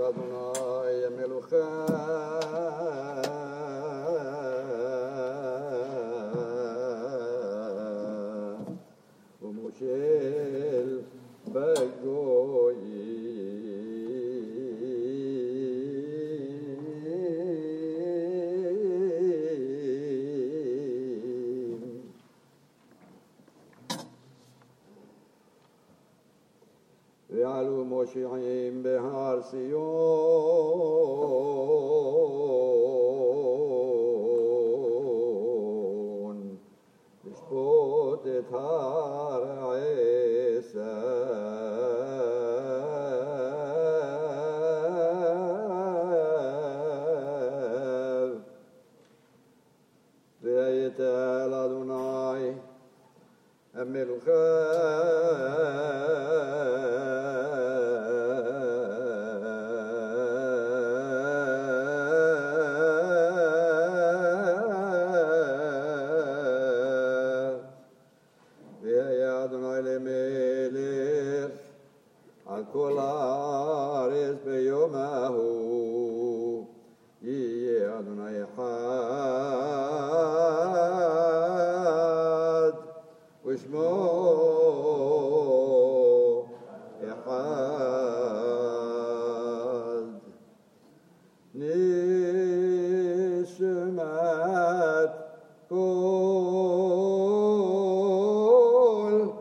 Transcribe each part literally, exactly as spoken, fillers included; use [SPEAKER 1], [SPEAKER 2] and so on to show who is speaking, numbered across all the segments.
[SPEAKER 1] אדוני מלוכי ומושל בגויים ועלו מושיעים בהר ציון לשפוט את הר עשיו ויתל אדוני המלוכה כל הארץ ביום ההוא יהיה אדוני אחד ושמו אחד נשמת כל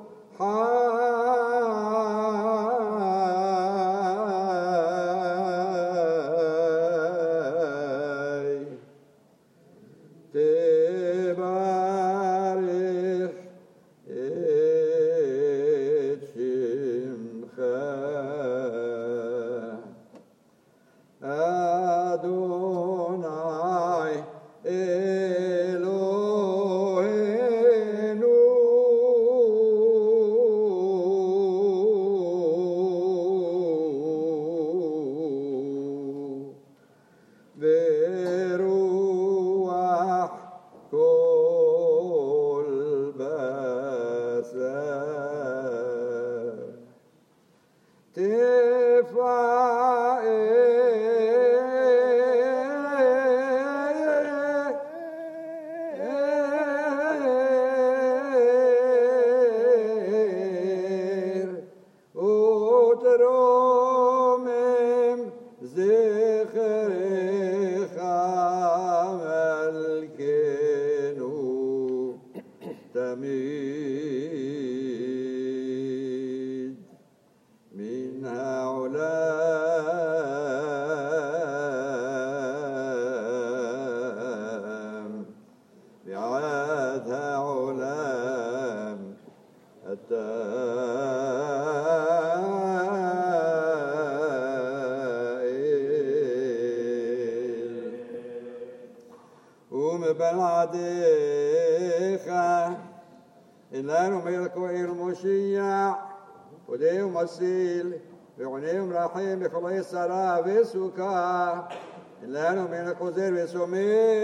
[SPEAKER 1] ובלעדיך איננו מלכו עיר מושיע ודהו מסיל ועונה ומרחם בכל שרה וסוכה איננו מלכו זר וסומך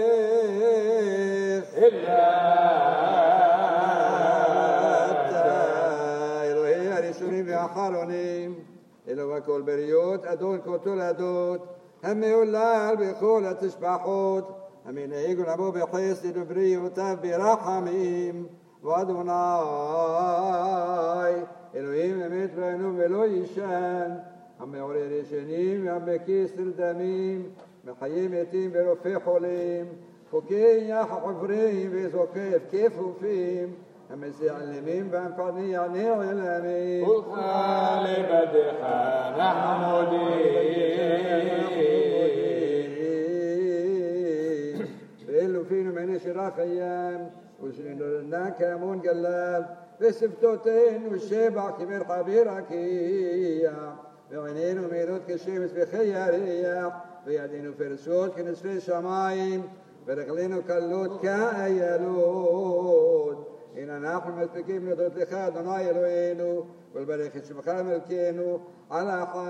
[SPEAKER 1] אלא אתה אלוהי הראשונים והאחרונים אלוה כל בריות אדון כל תולדות המהולל בכל התשבחות המנהיג ונבוא בחסד ובריאותיו ברחמים ואדוני אלוהים אמת ואינו ולא ישן המעורר ישנים והמקיס דמים מחיים מתים ורופא חולים פוקח חברים וזוקף כפופים המסעלמים והמפניע נעלמים
[SPEAKER 2] כולך לבדך נחמודים
[SPEAKER 1] ואלו פינו מנשרה חיים ושנולדנה כאמון גלל ושפתותינו שבע כמרחבי רקיע ועינינו מהירות כשמש וכי ירח וידינו פרסות כנשפי שמיים ורגלינו קלות כאיילות הנה אנחנו מספיקים להודות לך אדוני אלוהינו ולברך את שמך מלכנו על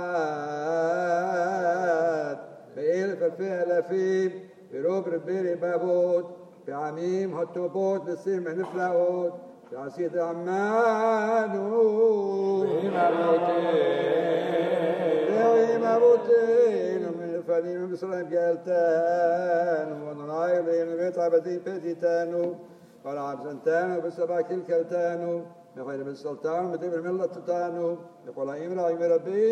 [SPEAKER 1] אחת באלף אלפי אלפים ברוב רבי רבבות בעמים הטובות נשים הנפלאות שעשית עמנו
[SPEAKER 2] ועם אבותינו
[SPEAKER 1] ועם אבותינו מלפנים ומצרים גאלתנו ואדוני אלוהינו בית עבדים פתיתנו כל עבזנתנו וסבא קלקלתנו מחיר בסלטן ומדבר מלטתנו וכל האמרה עם רבי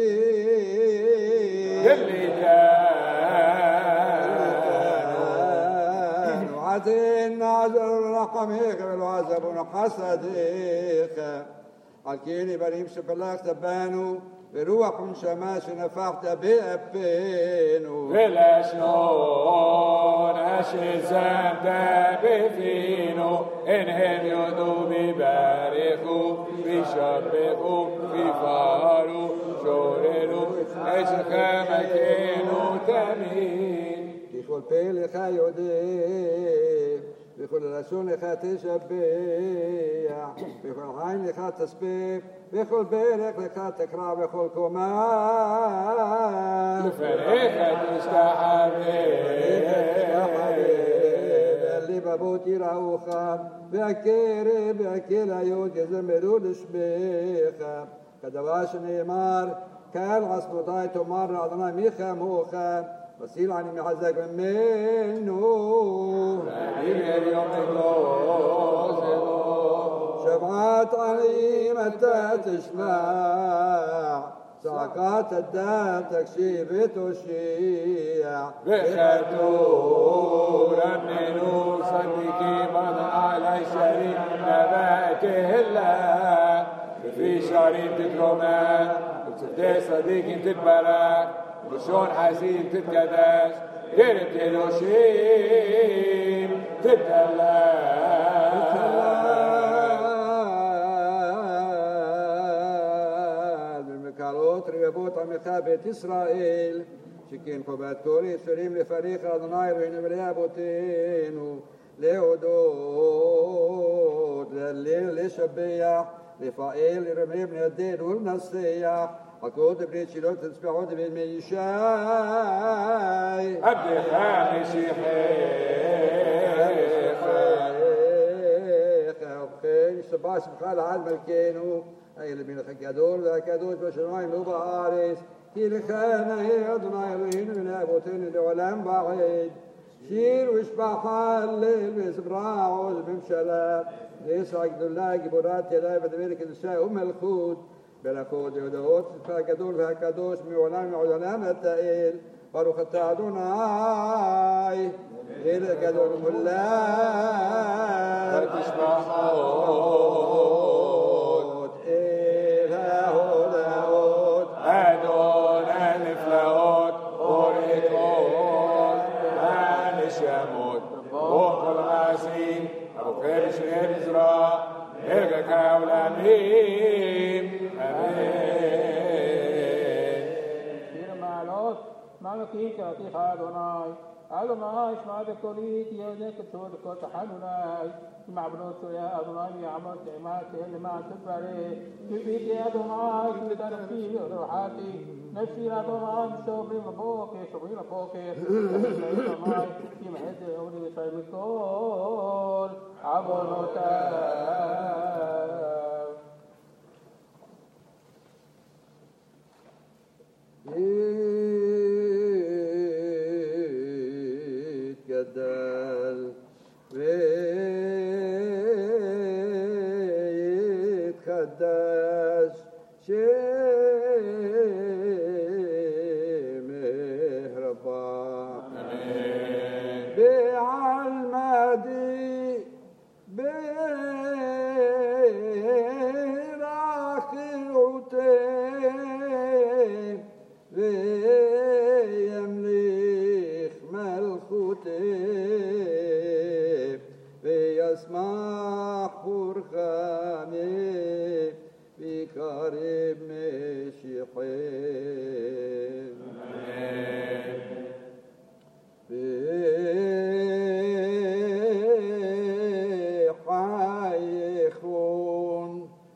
[SPEAKER 2] גליתנו
[SPEAKER 1] وعدنا عزر رحمك والعزب حسدك الكيني بريم شبلاك تبانو بروح شماش نفعت بأبينو
[SPEAKER 2] بالأشنون أشزان بفينو إنهم يدو بباركو بشبكو بفارو شوررو أشخا مكينو تمين
[SPEAKER 1] بكل بيلك يودي بكل لسونك تشبيع بكل عينك تسبيح بكل بيلك لك تكرع بكل كمان
[SPEAKER 2] لفريقة تستحبين
[SPEAKER 1] اللي بابوتي راوخا بأكيري بأكيلا يود يزمرو لشبيخا كدواش نيمار كان غصب ضايتو مرة أضنا ميخا موخا وسيل عني محزك منه شفعات عليمة تشفع ساقات الدار تكشيف تشيع
[SPEAKER 2] بخدورا منو صديقي من على شريك نباته الله في شعرين تترمان وتبدأ صديقي تتبرك وشون حزين تتكداش غير تلوشيم تتلاش
[SPEAKER 1] بالمكالوت ريبوت عمخابة إسرائيل شكين خبات كوري سريم لفريق أضناي وين بريابوتينو لهدود لليل لشبيع لفائل لرمي بن الدين والنصيح أكود بريتشي لو تسبحون بالميشاي
[SPEAKER 2] أبدي خامسي حيخ
[SPEAKER 1] خير سباش بخال عالم الكينو أي اللي بين الخكادور ذاك دوش بشرائم لو باريس كي لخانا هي أدنى يلوين من أبوتين العلام بعيد شير وشبح الليل بسبراع وز بمشلا ليس عقد الله جبرات يلا بدميرك النساء أم الخود بلكود يدوت فكدول فكدوش معلم علام التائل فروخ التعدوناي غير كدول ملا
[SPEAKER 2] تشبحون
[SPEAKER 1] إلهود هود
[SPEAKER 2] أدون الفلاوت وريكون أنشمود وقل غاسين أبو خير شغير إزراء إلقى كاولانين
[SPEAKER 3] مالكي كاتي خادوناي أدوناي اسمع ذكري يوزك تود كوت حنوناي معبود يا أدوناي يا عمر تعمات اللي ما تبري بيبي يا أدوناي تدار في روحاتي نفسي أدوناي شوبي مبوكي شوبي مبوكي أدوناي في مهد أولي صايب الكل عبونوتا
[SPEAKER 1] يتجدل ويتخدش شيء مهربان بعلمدي براخيوتين ويملك ملكوته ويسمع فرخانه بقريب مشيحين بحيخون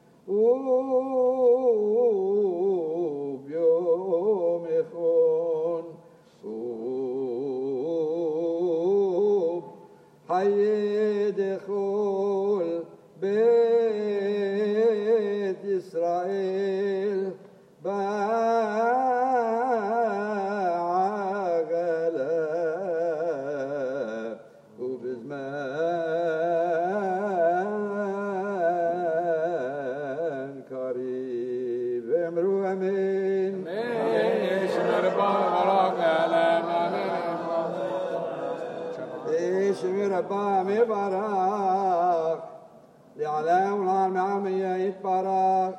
[SPEAKER 1] وبيوم يخون حي دخول بيت إسرائيل بعد הבא מברך, לעולם ולעולם מעמיה יתברך,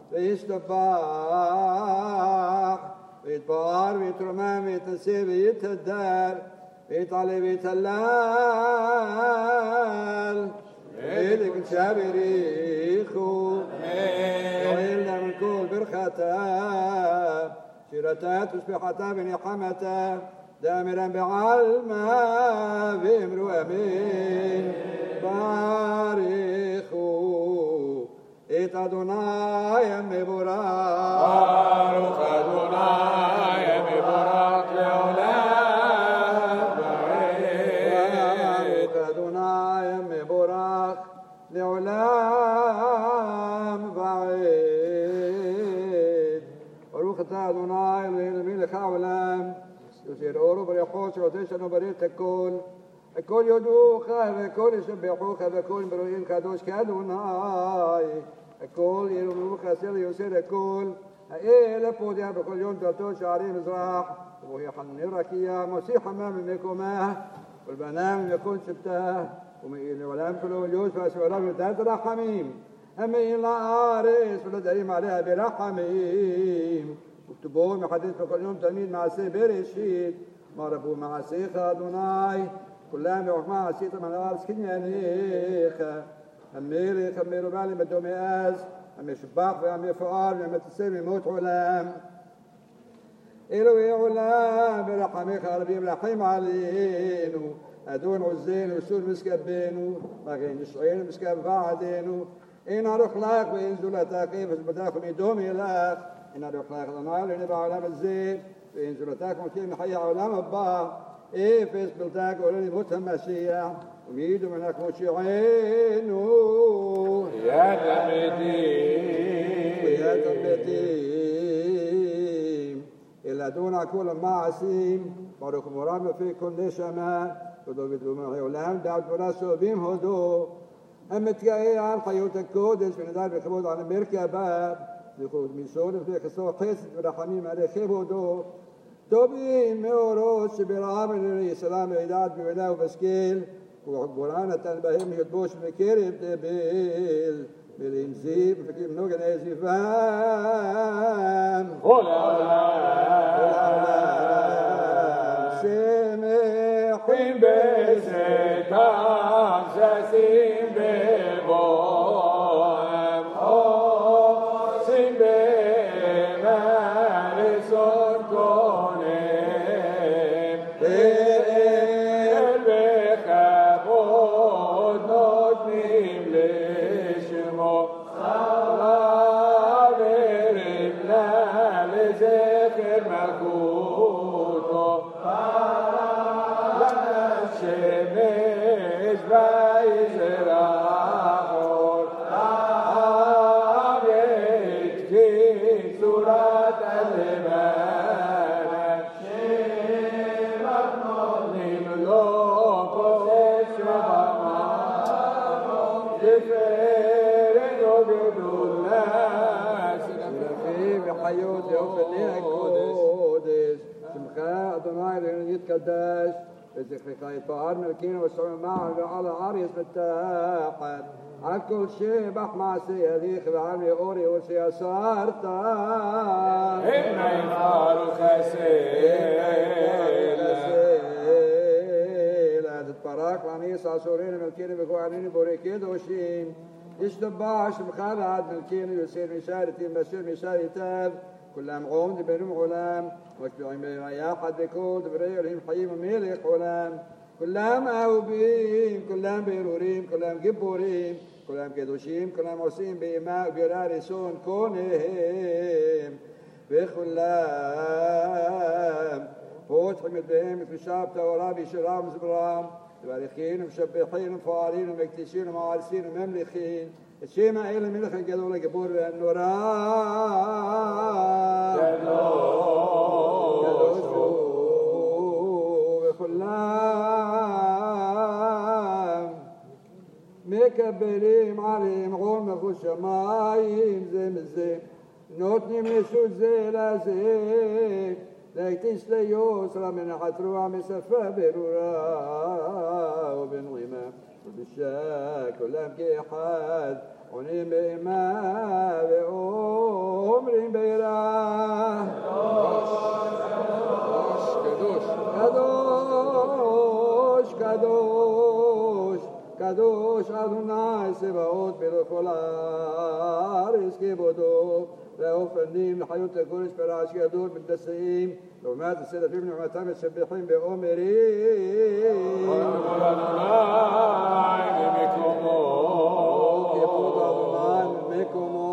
[SPEAKER 1] וישתבח, ויתפאר ויתרומם ויתנשא ויתהדר, ויתעלה ויתהלל, ויתקדשה ויריחו, ויעילנה من כל ברכתה, שירתה ותשבחתה ונחמתה, דאמרן בעלמא ואמרו אמן. ברכו את אדוני המבורך.
[SPEAKER 2] ברוך אדוני המבורך לעולם ועד.
[SPEAKER 1] ברוך אדוני המבורך לעולם ועד. ברוך אתה אדוני אלוהינו מלך העולם, יוצר אור ובריחו שרוצה שלנו בריא את הכל. הכל יודעוך והכל ישבחוך והכל ברואים קדוש כאדוני. הכל ירוממוך אשר יוסר הכל. האל פודע בכל יום דלתו שערי מזרח, ובו יחנני רקיע מוסיף חמם ממקומה ולבנם ממקום שבטה, ומאיר לעולם כולו יושבע שעולם נתת רחמים, המאיר לארץ ולדרים עליה ברחמים, וכתובו מחדש בכל יום תמיד מעשה בראשית, מה רבו מעשיך אדוני, כולם בחוכמה עשיתם על הארץ קנייניך. המלך המרומם למדו מאז, המשבח והמפואר והמתעשה ממות עולם. אלוהי עולם ברחמך הרבים רחם עלינו, אדון עוזנו וסור משכבנו, מגן ישראל משכב ועדנו. אין ערוך לך ואין זולתך, אפס בדך ומדום אלך. אין ערוך לך אדוני אלוהינו בעולם הזה, ואין זולתך מוקים מחיי העולם הבא. אפס בלתך עולה למות המשיח, ומידו מלך מושיענו.
[SPEAKER 2] יד המתים.
[SPEAKER 1] ויד המתים. אל אדון כל המעשים, ברוך ומורם בפי כל נשמה, תודו ותלומי עולם, דעת תורה סובים הודו. המתגאה על חיות הקודש ונדע בכבוד על המרכבה, זכות מיסון לפני חסור חסד ורחמים עלי כבודו. טובים מאורות שברעם אלירי סלם וידעת בבינה ובשכל, וגבורה נתן בהם ידבוש מקרב דבל, מלאים זיו מפקים נוגן עזיבם.
[SPEAKER 2] כל העולם
[SPEAKER 1] שמחים
[SPEAKER 2] בצאתם ששים בבואם, עושים במלסון קונם, ואל בכבוד נותנים לשמו, חברים לה לזכר מלכותו, לשמש ויזרחות, הארץ כצורת הלבנה, שבח נותנים לו כוסף שבמות, תפארת וגדולה,
[SPEAKER 1] שרפים וחיות לאופני הקודש. שמך אדוני אלוהינו יתקדש, וזכרך יתפאר מלכנו ושממה ועל הארץ מתחת. על כל שבח מעשה ידיך ועל מאורי ושעשרת.
[SPEAKER 2] הנה יבחר
[SPEAKER 1] חסד. תתברך לעניס עשורנו מלכנו וכהנינו בורא קדושים. ישתבח שמך לעד מלכנו יוסר משרתים באשר משרתיו. כולם עומד בינם עולם, משפיעים ביחד בכל דברי אלוהים חיים ומלך עולם. כולם אהובים, כולם ברורים, כולם גיבורים, כולם קדושים, כולם עושים באימה וביראה רצון קונם. וכולם פותחים את בהם מפרישה טהורה בישורם וזברם, מברכין ומשבחין ומפארין ומקדישין ומערסין וממליכין את שם האל המלך הגדול הגיבור והנורא. קדוש הוא. וכולם מקבלים עליהם עול מלכות שמיים זה מזה, נותנים רשות זה לזה, להקדיש ליוסרה מנחת רוח משפה ברורה ובנעימה ובשעה כולם כאחד עונים באימה ואומרים ביראה
[SPEAKER 2] קדוש,
[SPEAKER 1] קדוש, קדוש, קדוש אדוני צבאות בכל הארץ כבודו והאופנים לחיות הקודש ברעש גדול מתנשאים לעומת הסרפים נעמתם משבחים באומרים
[SPEAKER 2] כל אדוני במקומו
[SPEAKER 1] כבוד אדוני במקומו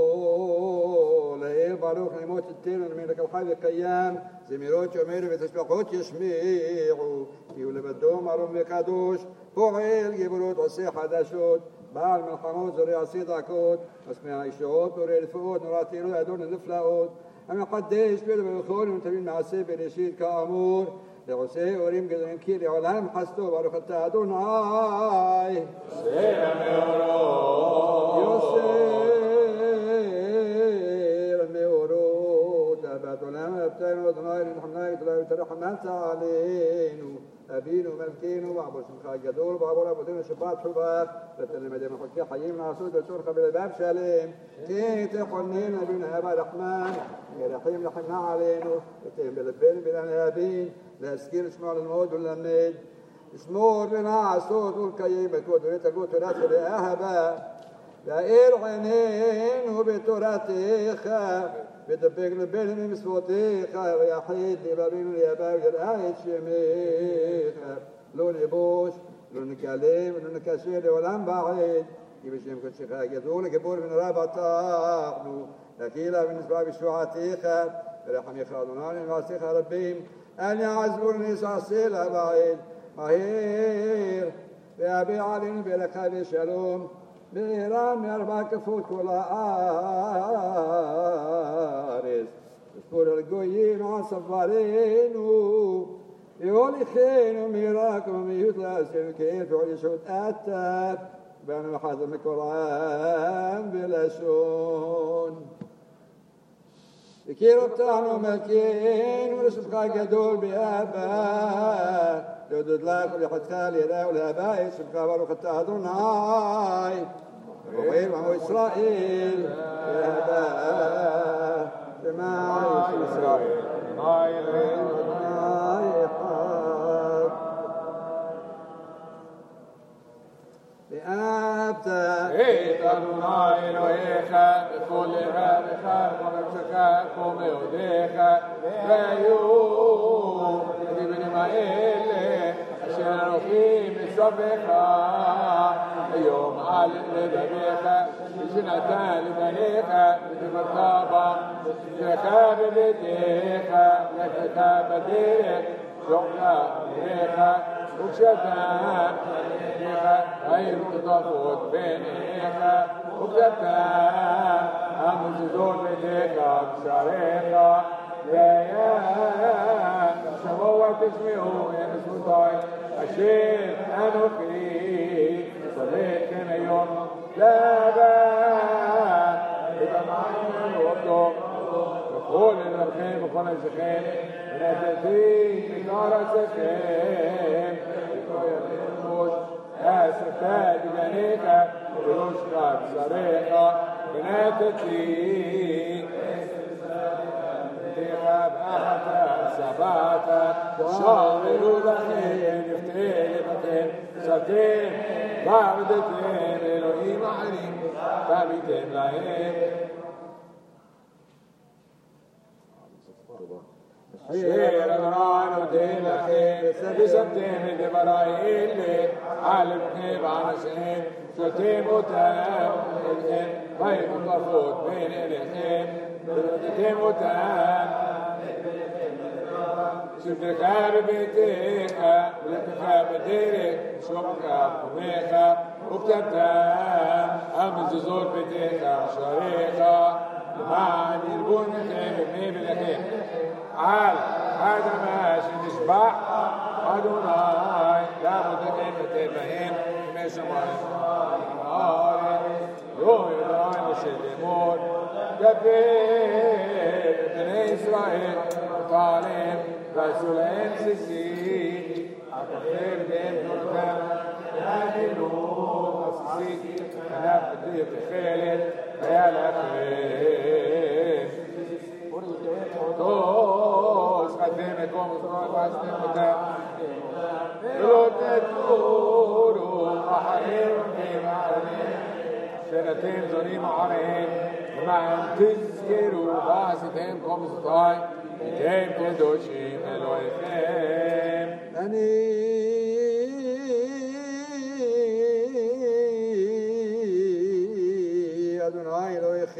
[SPEAKER 1] לעיר ברוך נעמות תתנו למלך החי וקיים זמירות שאומרו ותשבחות ישמיעו כי הוא לבדו מרום וקדוש פועל גבורות עושה חדשות בעל מלחמות זורע צדקות משמיע ישועות בורא רפואות נורתנו ידון נפלאות המחדש בידו ובכל ומתבין מעשה בראשית כאמור לעושה אורים גדולים כי לעולם חסדו ברוך אתה אדוני
[SPEAKER 2] סלע מאורות
[SPEAKER 1] יוסר מאורות אבת עולם אבתנו אדוני נלחמנה ותלה ותרחמת עלינו אבינו מלכנו ועבור שמך הגדול ועבור אבותינו שבת חובך ותלמד מחוקי חיים לעשות וצורך בלבב שלם כן תחונן אבינו אבא רחמן ירחים לחמנה עלינו ותהם בלבנו בלנהבין להזכיר שמוע ללמוד וללמד לשמור ונעשות ולקיים את תרבות תורת ולאהבה להאיר עינינו בתורתך ודבק לבנו ממצוותיך ויחיד לבבינו ליבב ולראה את שמך לא נבוש לא נקלם ולא נקשר לעולם בעד כי בשם קודשך הגדול לגבור ונראה בטחנו לקהילה ונשבע בשבועתך ורחמך אדוני ומעשיך רבים אל יעזבו ונשעשה לבעד מהר ויביע עלינו ברכה ושלום בעירם מארבע כפות כל הארץ ושפור הגויים על ספרנו והוליכנו מירק ומיות לעשינו כאב ועוד ישות אתה ואנו מחזר מקוראן בלשון הכיר אותנו מלכנו לשמך גדול באהבה להודות לך ולחתך לידה ולהבית שמך ברוך אתה אדוני רואים עמו ישראל באהבה למען ישראל אדוני אחד ואהבת
[SPEAKER 2] את אדוני אלוהיך בכל לבבך ובנפשך ומאודיך והיו הדברים האלה אשר אנוכי מסופך היום על לבביך ושנתן לבניך ותברך בם לך בביתך לך בדרך שוכך בך וכשאתה בך העיר תטפות בעיניך וכשאתה המזוזות ביתך בשעריך והיה שמעו ותשמעו אמש מותי אשר אנוכי צווכם היום לבד את המים אותו וכל לבבכם וכל נפשכם ונתתי מנור עשיכם וכל יחמוש אספת בגניך ובראשך בשריך ונתתי באחת סבת שמרו לכם נפתה לבכם שבתם ועבדתם אלוהים אחרים ועביתם להם אשר אדוני נותן לכם ושמתם את דברי אלה על לבכם ועל נשיהם שותם אותם אליכם וימוטרפות בין עיניכם ונתתם אותם שבתך בביתך ולתך בדרך שומך וקומך וכתבתם על מזוזות ביתך ושעריך למען ירבו מכם ומי ולכם על האדמה שנשבע אדוני לעבודכם לתת בהם ימי שמיים הארץ לא ידענו של אמור דבר בני ישראל طالب رسول امسسي أتخير دين نوركم هذه النور أسسي أنا بدي تخيلت يا لخير دوس قدمكم صراط عستمكم لو تدوروا أحير بمعنى سنتين زنيم عليهم وما تذكروا باسطين كم سطاي كيف تدوشيم الويخيم
[SPEAKER 1] أني أدوناي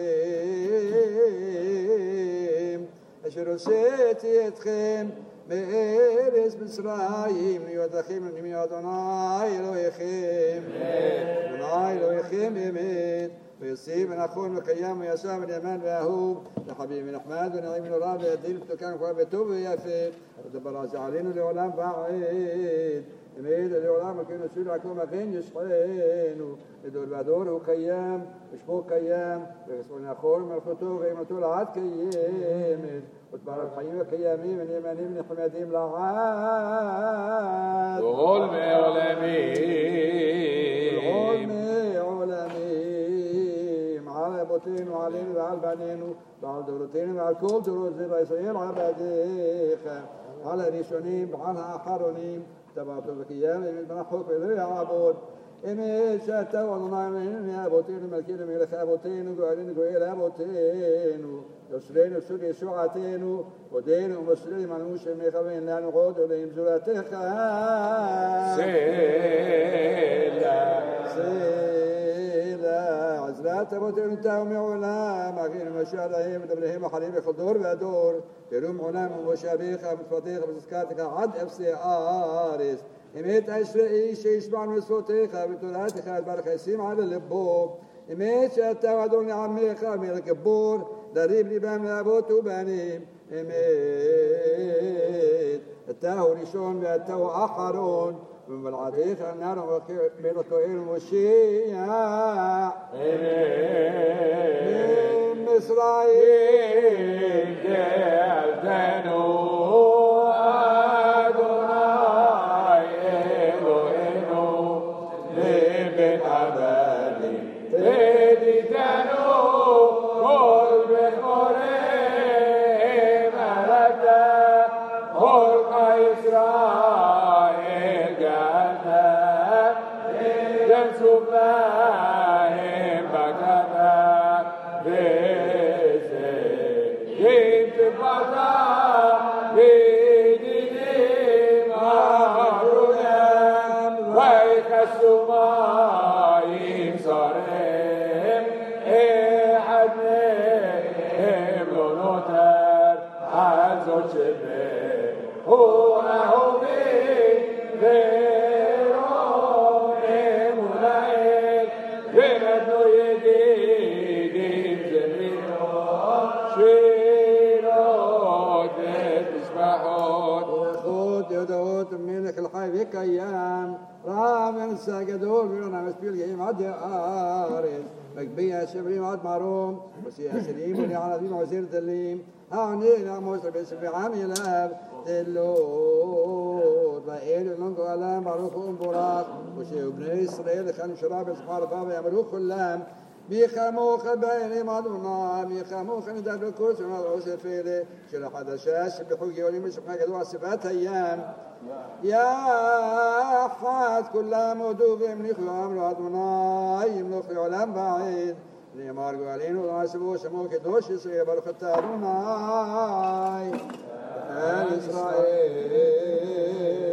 [SPEAKER 1] الويخيم أشر سيتي أتخيم بإرس بسرايم يودخيم من أدوناي الويخيم أدوناي الويخيم يميت ويصيب من أخون وقيام ويسام اليمان ويهوب لحبيب من أحمد ونعيم من الراب يدين فتكان ويبتوب ويفيد ودبر زعلين لعلام بعيد يميد العلام وكينو سير عكوما بين يسحين يدور بدور وقيام وشبوك قيام ويسمون أخور من الخطوب ويمتول عاد كيام وتبارك الحيين وقيامي من يماني من حماديم لعاد
[SPEAKER 2] ظلمي علمي
[SPEAKER 1] ظلمي علمي على بوتين وعلين وعلى البنين وعلى دورتين وعلى كل دروز إسرائيل عباديخ على ريشونيم على حرونيم تبعت القيام من حكم ذي عبود إمي شاتا ونعمين يا بوتين ملكين ملك أبوتين وقالين قويل أبوتين يسرين وسري سعتين ودين ومسلم منوش ميخوين لا نقود وليم زلاتيخ
[SPEAKER 2] سيلا
[SPEAKER 1] سيلا عزلات أبوتين تاومي علام أخير مشارعين ودبرهم وحريم خضور ودور يروم علام وشابيخ متفضيخ بسكاتك عد أفسي آرس إميت أشرئي شي يسمع من صوتك بتولاتك البرخ يسيم على اللبوب إميت شاتا ودوني عميخ ملك البور دريب لبام لابوت وبنيم إميت التاو ريشون بأتاو أحرون من العديخ النار وبين الطوئل والشيع من إسرائيل
[SPEAKER 2] جالتنو
[SPEAKER 1] أيام رامن ساجدول بيونا مسبيل جيم عد آرز مكبيا شبريم عد معروم وسيا سليم ولي على دين وزير دليم هاونينا موسى بسبي عامل أب دلود رأيل لنقو ألام معروف أم براق وشي ابن إسرائيل خان شراب سبحان بابا يعملوه خلام بيخاموخ بين مادونا بيخاموخ نداب الكرسي ونضعوس فيلي شلح هذا شاش بحوقي ولي مش بحاجة دوا سبات أيام يا حاد كل مدوب من خيام رادونا يملك علم بعيد نيمار قالين ولا سبو سمو كدوش يصير بالختارونا إسرائيل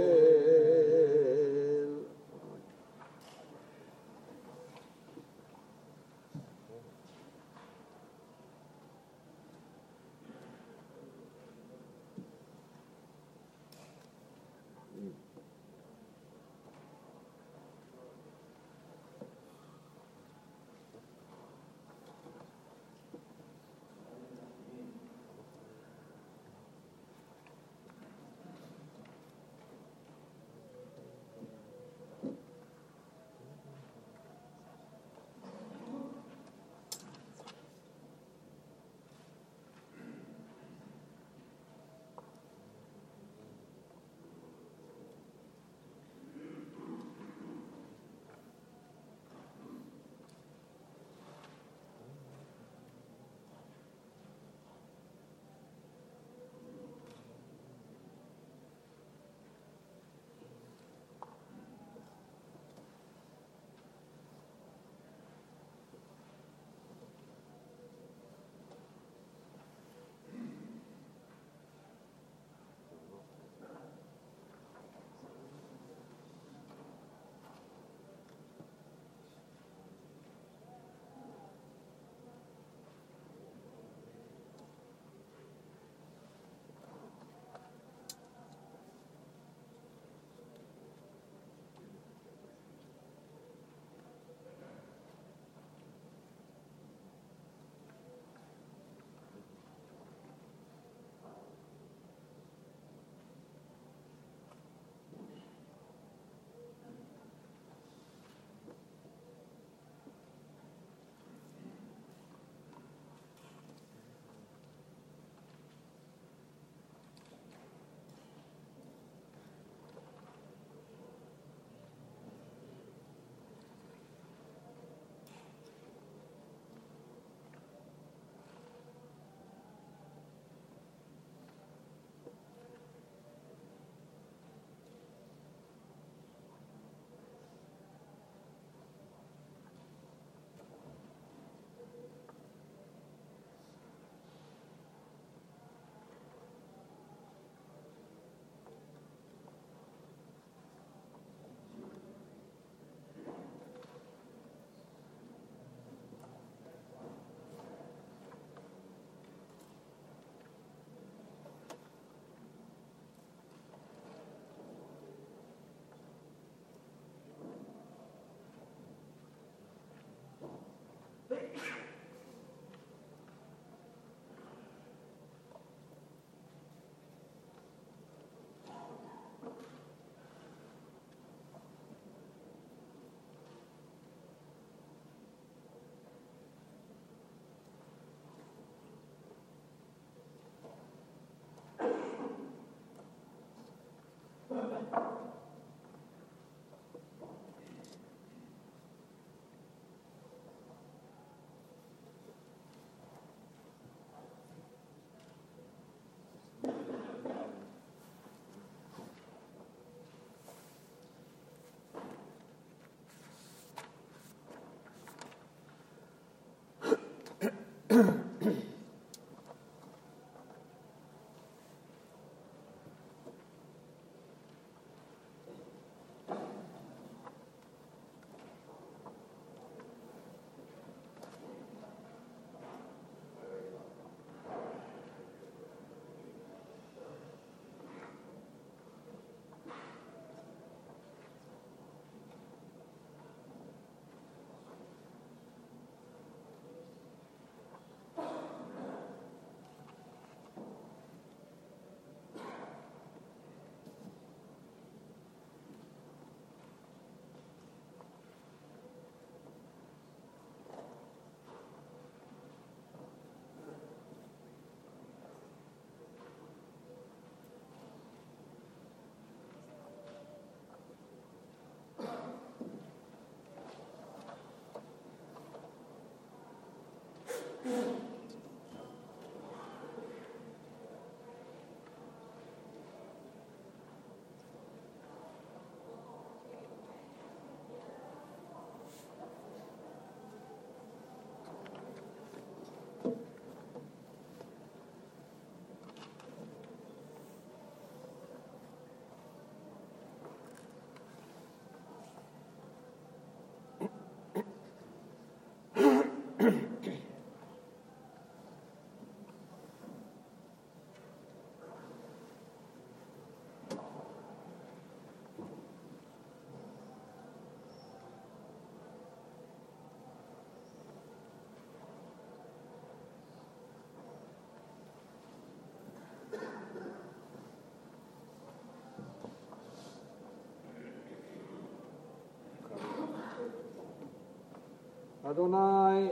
[SPEAKER 1] أدوناي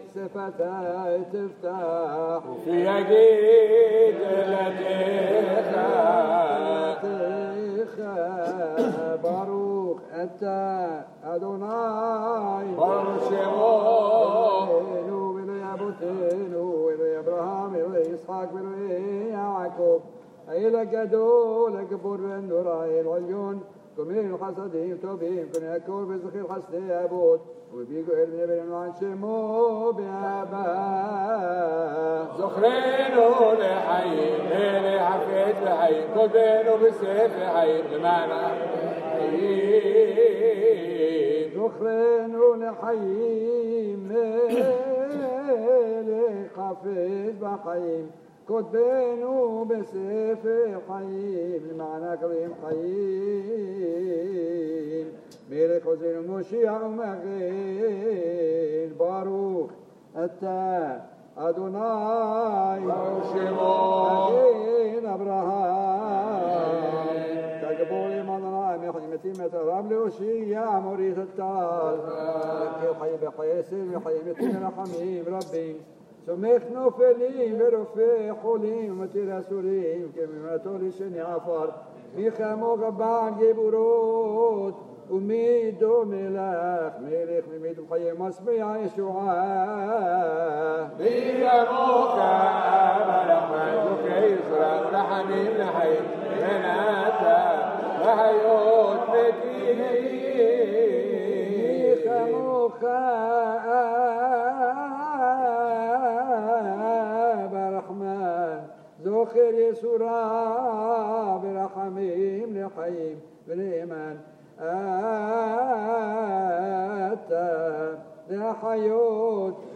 [SPEAKER 1] صفتي تفتح
[SPEAKER 2] في يجيد لديك
[SPEAKER 1] باروخ أنت أدوناي
[SPEAKER 2] برشمو
[SPEAKER 1] إلو بلو أبوتينو إلو إبراهام إلو إسحاق إلو يعقوب إلى جدو لك برن دراي العيون كمين الحسدين توبين كن يكون بزخير حسدي أبوت وبيقو إلمي بلن عن شمو بأبا
[SPEAKER 2] زخرينو لحي ليلي حفيت لحي كبينو بسيف حي بمعنى حي
[SPEAKER 1] زخرينو لحي ميلي حفيت بحيم كتبينو بسيف حيم لمعنى كريم حيم ميلك حزين مشيع مغين باروخ أتا أدوناي مغين أبراهام تقبولي مضنا محيمتي مترام لوشيع مريث التال كيف حي بحيسين محيمتي رحميم ربي سميخ نوفلين ورفي حولين ومتي رسولين كمي تولي شني عفر ميخامو غبان جبروت وميدو ملاخ ملك ميدو حي مسميع يشوعاه
[SPEAKER 2] بياموك ملحمتك يسرى رحمين لحي بناتا وحيوت مكين
[SPEAKER 1] ميخاموك زوخر يسورا برحميم لحيم بالإيمان آتا لحيوت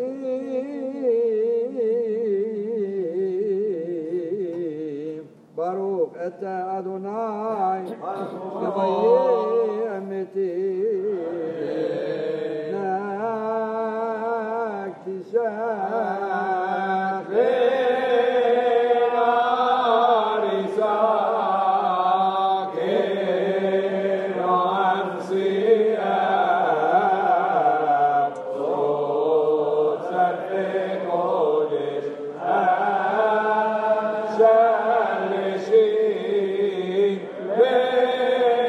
[SPEAKER 1] بتيم باروك أتا أدوناي بغير أمتي ناكتشاف
[SPEAKER 2] شال شيء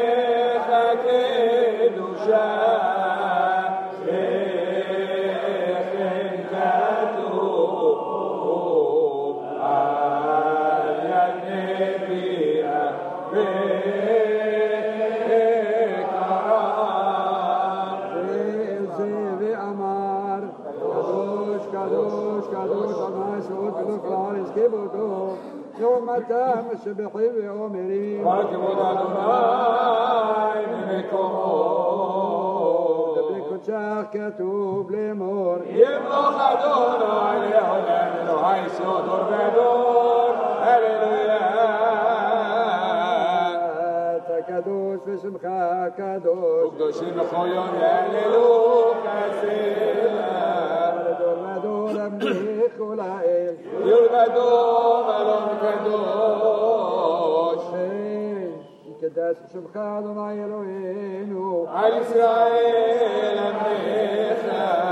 [SPEAKER 1] יומתם שבחי ואומרים
[SPEAKER 2] רק כבוד אדוני ממקומו
[SPEAKER 1] ובקודשך כתוב לאמור
[SPEAKER 2] ימלוך אדוני לעולם אלוהי סוד דור ודור הללויה
[SPEAKER 1] אתה קדוש ושמך קדוש
[SPEAKER 2] וקדושים בכל יום יהללו כסלה
[SPEAKER 1] לדור ודור אמליך ולאל
[SPEAKER 2] יולבדו מלון קדוש
[SPEAKER 1] יקדש שמך אדוני אלוהינו
[SPEAKER 2] על ישראל עמך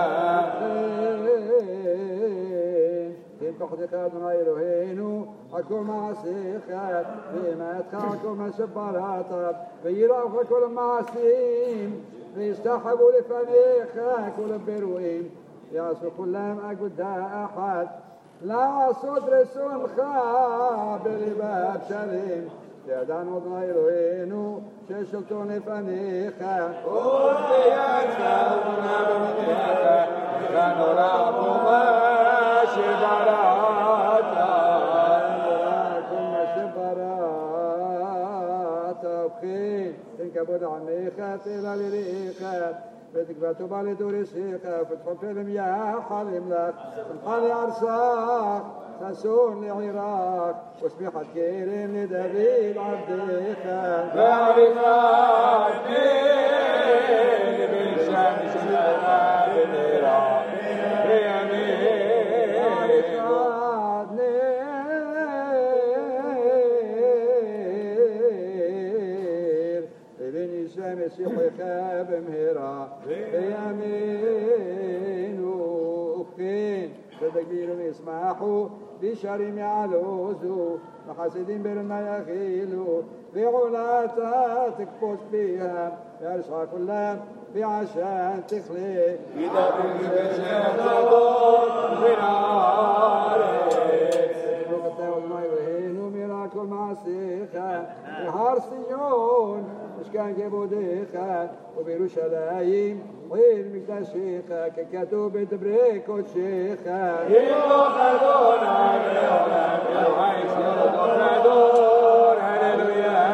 [SPEAKER 1] כן פחדך אדוני אלוהינו על כל מעשיך ואימתך על כל מה שבראת ויראוך כל המעשים ויסתחבו לפניך כל הבירואים יעשו כולם אגודה אחת לעשות רצונך בלבב שלם ידענו אדוני אלוהינו ששלטון לפניך
[SPEAKER 2] ובידך ומונה במדיניך ונורא ומה שבראת
[SPEAKER 1] כל מה שבראת ובכן תן כבוד עמך תהילה לרעך ותקווה טובה לדורשיך ופתחון פלם יחלם לך שמחה לארצך ששון לעירך ושמיכת כרם לדוד עבדך
[SPEAKER 2] ועריכת נר בן שמש שלך ונראה וימים
[SPEAKER 1] ועריכת נר ובן שמש יחייך במהרה בימינו ובכן ותגבילו וישמחו בישרים יעלוזו וחסידים ברמה יכילו ועולתה תקפוץ ביה וירשע כולם בעשן תכלה
[SPEAKER 2] ידבר בשם צדוק מן הארץ
[SPEAKER 1] ברוך אתה אדוני אלוהינו מרע כל מעשיך בהר ציון משכן כבודך ובירושלים עיר מקדשך ככתוב בדברי קודשך
[SPEAKER 2] ימלוך אדוני לעולם אלוהי סוד דור ודור הללויה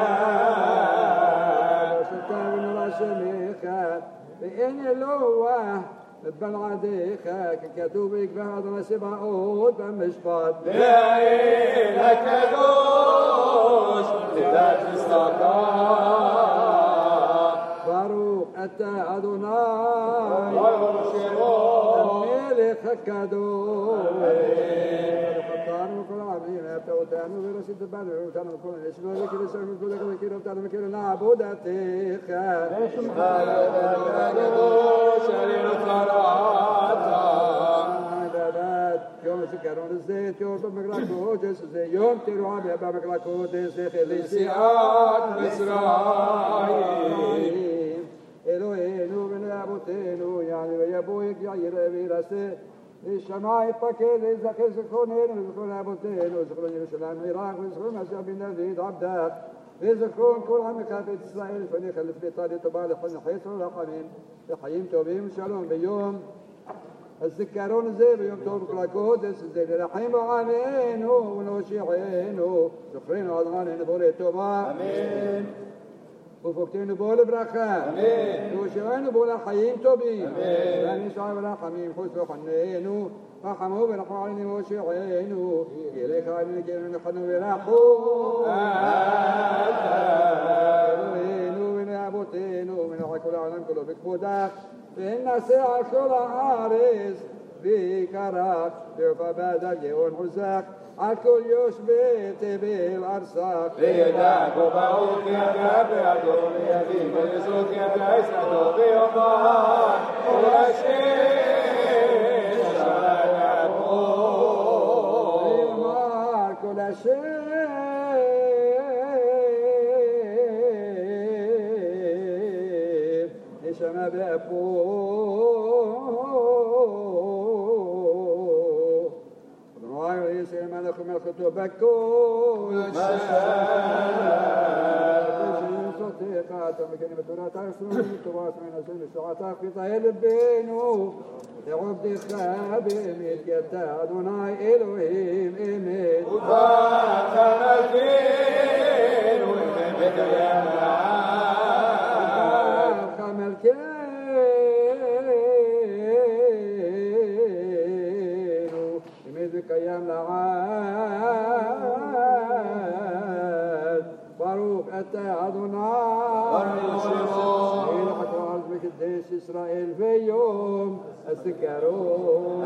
[SPEAKER 1] ושתה ונורא שמך ואין אלוה בלעדיך ככתוב בקבע אדוני צבאות במשפט
[SPEAKER 2] והאל הקדוש תדעת צדקה
[SPEAKER 1] ברוך אתה אדוני
[SPEAKER 2] ברוך שמו
[SPEAKER 1] המלך הקדוש חטאנו וכל העמים אהבת אותנו ורשית בנו ואותנו וכל הנשמע וכרסנו וכבודך וכיר אותנו וכיר לעבודתך
[SPEAKER 2] הקדוש עלינו קראת
[SPEAKER 1] יום הזיכרון הזה תיאור במקרא קודש זה יום תרועה במקרא קודש זכר
[SPEAKER 2] לנסיעת מצרים
[SPEAKER 1] אלוהינו ולאבותינו יעני ויבואק יעיר וירסה לשמיים פקד לזכר זכרוננו וזכרון אבותינו זכרון ירושלים עיראק וזכרון אשר בן דוד עבדך וזכרון כל עמך בית ישראל לפניך לפני טלי טובה לכל חסר ורחמים וחיים טובים ושלום ביום הזיכרון הזה ביום טוב כל הקודש זה לרחם בעמנו ונושיענו זכרנו אדוני נבוא לטובה
[SPEAKER 2] אמן
[SPEAKER 1] ופוקדנו בו לברכה ויושענו בו לחיים טובים ונשע ולחמים חוץ וחננו רחמו ורחמו עלינו ויושענו אליך עלינו כאילו נחנו ורחו אלוהינו ולאבותינו ונעשה כל העולם כולו בכבודך ונעשה על כל הארץ ויקרח ויופע באדם גאון חוזק על כל יושבי תבל ארצך
[SPEAKER 2] וידע ובאות ידע באדום וידים ויזרוק ידע יסעדו ויאמר ולשם שרת פה
[SPEAKER 1] ויאמר כל השם נשמה באפו מלך ומלכתו בכל
[SPEAKER 2] השם
[SPEAKER 1] אתה מכנים בתורתך שלום וטובת מנסים בשעתך פיתהי לבנו לעובדך באמת כי אתה אדוני אלוהים אמת
[SPEAKER 2] ובאת מלכנו אמת קיים
[SPEAKER 1] וברך מלכנו אמת וקיים לעד ברוך אתה אדוני
[SPEAKER 2] ברוך שמו
[SPEAKER 1] מלך הארץ מקדש ישראל ויום הזיכרון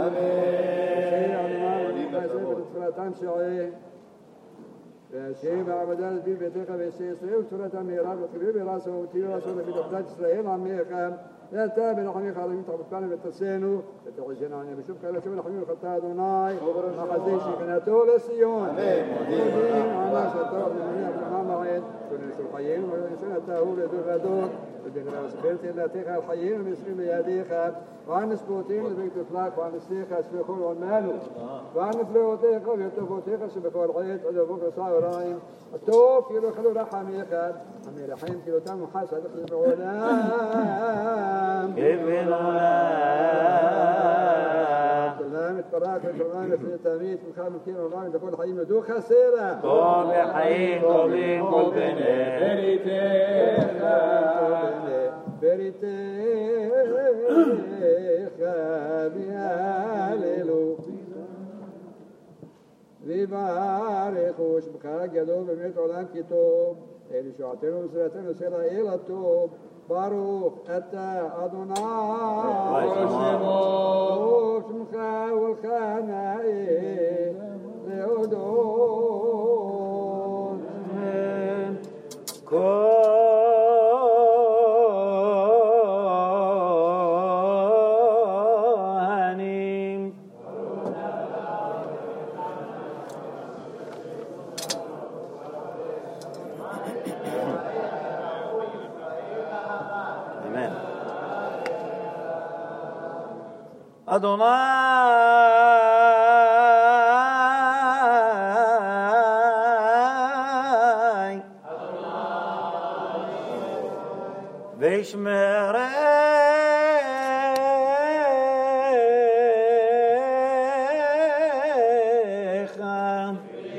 [SPEAKER 1] אמן ותפילתם שעי והשם ועבדה לבי ביתך ועשי ישראל ותפילתם מהרה ותחילי ברסו ותהיו רסו לבית עבדת ישראל עמך ואתה ברחמיך הרבים תחבטנו ותעשינו ותעזנו עניה בשוב כאלה שוב נחמים וחטא אדוני מחזי שכנתו לציון מודים ענה שתוך נמני הבשמה מעד ונשאר חיים ונשאר אתה הוא לדור ודור ובגלל ספרתי אלתך על חיים ומסרים לידיך ועל נספותים לבית תפלק ועל נסליך אספחו עמנו ועל נפלאותיך ויטובותיך שבכל עת עדבוק וסעוריים הטוב כאילו חלו רחמיך המלחם כאילו תמו חסד בעולם
[SPEAKER 4] כבן עולם
[SPEAKER 1] سلام التراك والجرمان في التاميت من خام الكين والله من تقول حيم دو خسيرة
[SPEAKER 4] طول حين طولين كل بني
[SPEAKER 1] بريتيخ بهاللو ויברך ושמך גדול באמת עולם כי טוב אל ישועתנו וסרתנו סלע אל הטוב ברוך אתה אדוני ברוך שמך ולך נאה להודות אמן
[SPEAKER 4] כהנים אמן אדוני וישמרך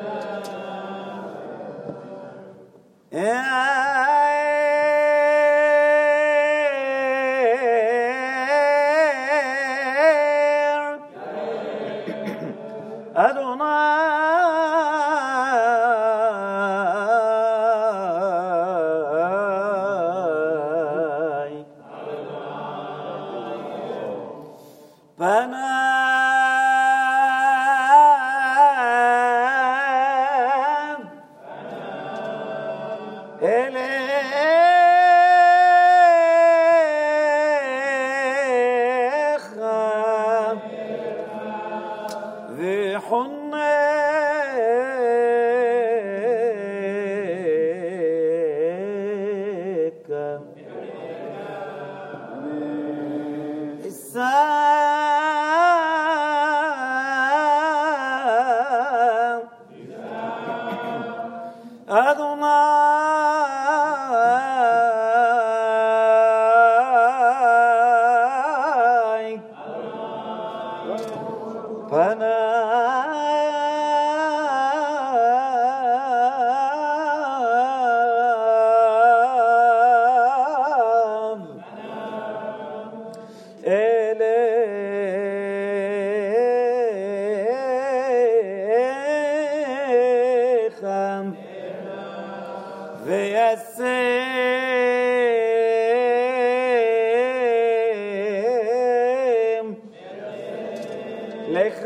[SPEAKER 4] אדוני פניו אליך וישם לך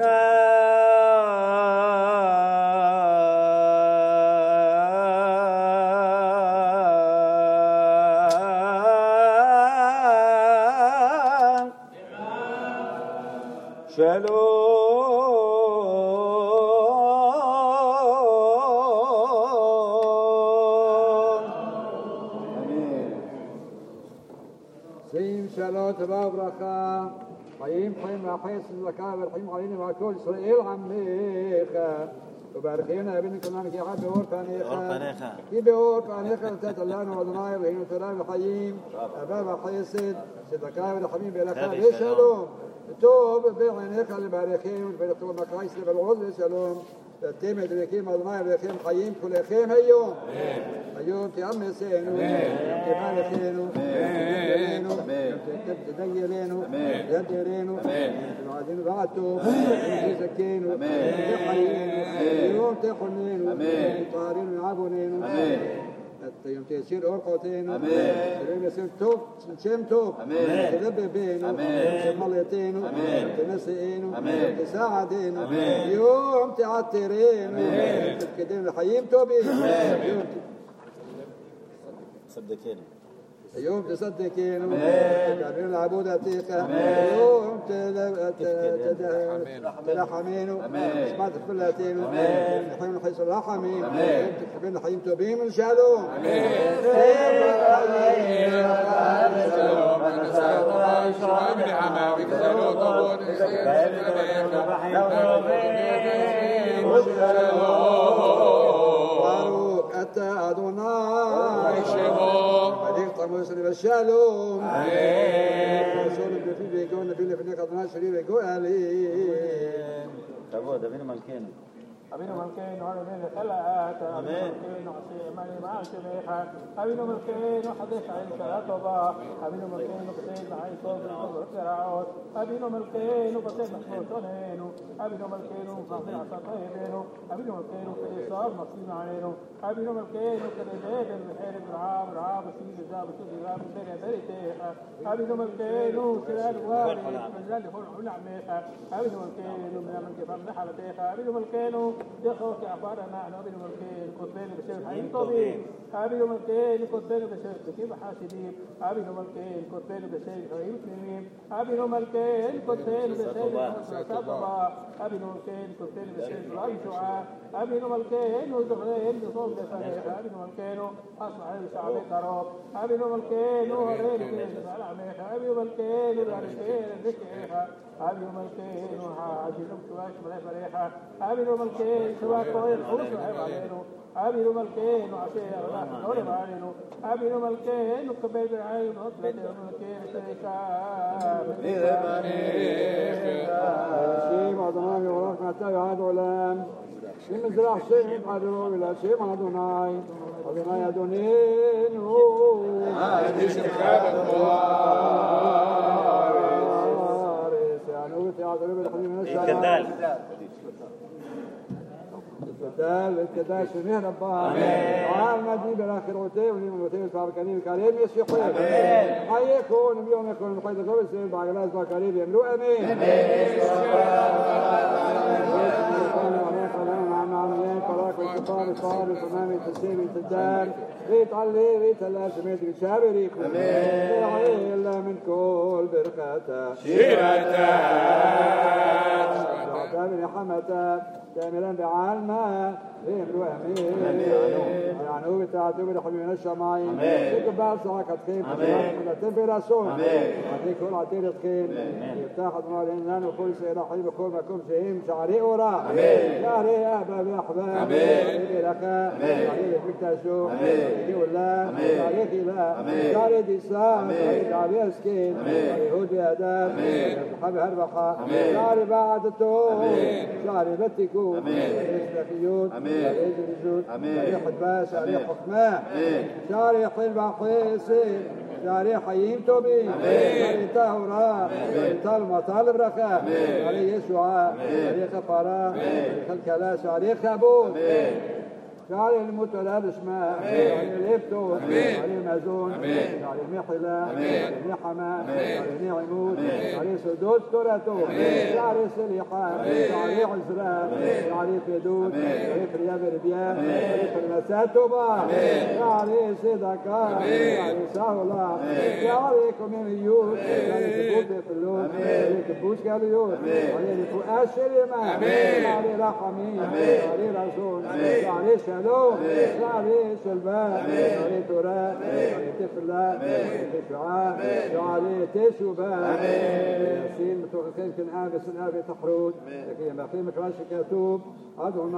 [SPEAKER 1] שים שלום טובה וברכה חיים חיים והחיים צדקה והרחים עלינו ועל כל ישראל עמך وباركينا ابن كمان كي حب اور فانيخا
[SPEAKER 4] فانيخا.
[SPEAKER 1] كي بور فانيخا تتلان وضناي وهين سلام الحييم أباب حيسد صدقاء والحبيب بلخا بشلوم توب بعينيخا لباركين وبركوا مكايس بالعوض سلام تيم دريكيم وضناي بريكيم حييم كل خيم هيوم هيوم تيام سينو تيمان خينو تدينو تدينو يدينو بعدين بعتو يسكينو يحيينو يوم تحنينو طارين يعبونينو يوم تيسير أورقوتينو يوم يصير توب شم توب يدب بينو مليتينو تنسينو تساعدينو يوم تعترينو تكدين الحييم توبي يوم
[SPEAKER 4] صدقيني
[SPEAKER 1] يوم تصدقين تعبين العبود عتيقة يوم تلحمين سمعت فلاتين الحين الحيس الرحمين تحبين الحين توبين من شالوم بارك أتى أدوناي مسلم الشالوم رسول بفي بيكون في لفنك أدنى شريف يقول عليه
[SPEAKER 4] تبود أبين ملكين
[SPEAKER 3] أبينو ملكين وعلى ذي خلعات أبينو ملكين وعصي ماني مع شبيحة أبينو ملكين وحديث عيسى أطبا أبينو ملكين وقصيد معي صوت القبر الزراعات أبينو ملكين وقصيد محمود صنينو أبينو ملكين وقصيد عصا طيبينو أبينو ملكين وقصيد صار مصيب عينو أبينو ملكين وقصيد بيت البحير برعاب رعاب سيد الزاب سيد الزاب سيد بريتيحة أبينو ملكين وسلال وارد مجلال يقول عمل عميحة أبينو ملكين ومن من كفام نحلتيحة أبينو ملكين دخلوا كعبارنا عن أبي الملكين كتبين بشيء حين طبيب أبي الملكين كتبين بشيء كتب حاسدين أبي الملكين كتبين بشيء حين مسلمين أبي الملكين كتبين بشيء صدقة أبي الملكين كتبين بشيء ضعيف شعاع أبي الملكين وزغرين بصوت فريق أبي الملكين أصبح الشعب قراب أبي الملكين وهرين كيس على عميخ أبي الملكين وغرسين ذكيها أبي الملكين وعجل مكواش ملاي فريحة أبي الملكين سواء طويل حوش وحيب علينه أبي الملكين وعشير الله نورب علينه أبي الملكين وكبير بالعين وطلت الملكين سيكا
[SPEAKER 1] شيء أدوناي ورحمة تبعد علام شيء مزرع شيء قدروا إلى شيء ما أدوناي أدوناي أدونين
[SPEAKER 2] هذه شكاية
[SPEAKER 4] الكدال
[SPEAKER 1] الكدال الكدال شنيه رباه وعال مجيب الآخر وتيه وليم الوتيه الفاركاني الكريم يسيقين حيكون بيوم يكون الحيد الرب السيد بعقلاء الفاركاني يملو أمين فراك والكفار الصار الفمام التسيب التدار ريت علي ريت الله سميت الشابر يكون إلا من كل بركاته
[SPEAKER 2] شيرتا
[SPEAKER 1] من حمتا كاملا بعالما يملو أمين يعني بتاعته بالحبيبين الشمايم ذيك بعد ساعة كتخيم كتخيم في رسول هذيك كل عتيرة خيم يفتح أدمار الإنسان وكل سيرا حبيب كل ما كم شيء شعري أورا شعري أحباب أحباب شعري لك شعري بكتاشو شعري ولا شعري خلا شعري ديسان شعري أسكين شعري هود بأداب حبيب هربخة شعري بعد التوب شعري بتكو شعري شعري الجود شعري حدباء شعري حكماء شعري حين بحيسي شعري حيين توبي شعري تهورا شعري تالمطال بركة شعري يسوع شعري خفارا شعري خلكلا شعري خابون شعري المتلاب اسماء شعري الابتو شعري المازون شعري المحلة شعري المحمى شعري نعمود شعري سدود توراتو شعري سليحة شعري عزران شعري فدود شعري فرياب ربيان شعري فرنسات توبا شعري صدقاء شعري سهولة شعري كومينيوت شعري تبوت فلوت شعري تبوت كاليوت شعري فؤاد شريمة شعري رحمين شعري رسول شعري شمال שלום, שערי שלווה, שערי תורה, שערי תפילה, שערי תשועה, שערי תשובה, ישים בתוככם קנאה ושנאה ותחרות, וכי המאחים מכיוון שכתוב, אדוני,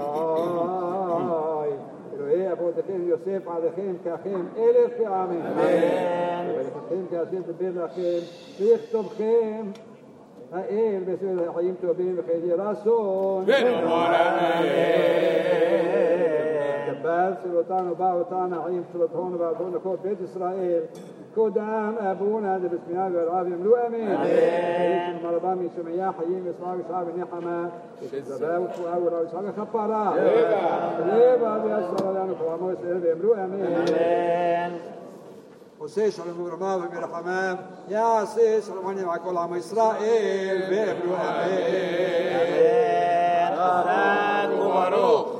[SPEAKER 1] אלוהי אבותיכם יוסף עליכם כאחים אלף פעמים, ולכם כאשר דבר לכם, ויכתובכם האל בספר החיים טובים וחיי רצון. קבל צלותנו באותנו חיים צלותנו באותנו כל בית ישראל קודם אבונה דבסמינה והרעב ימלו אמן. וישם מרבה משמיה חיים ושמחה ושעה ונחמה ושזבה ותפועה ורעה ושעה וכפרה. לבה ויעשר עלינו כל עמו ישראל וימלו אמן. עושה שלום וברמה וברחמם, יעשה שלום עם כל עם ישראל וימלו אמן.
[SPEAKER 2] חזק וברוך.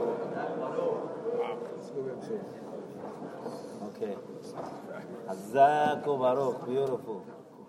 [SPEAKER 4] Okay. חזק וברוך, beautiful.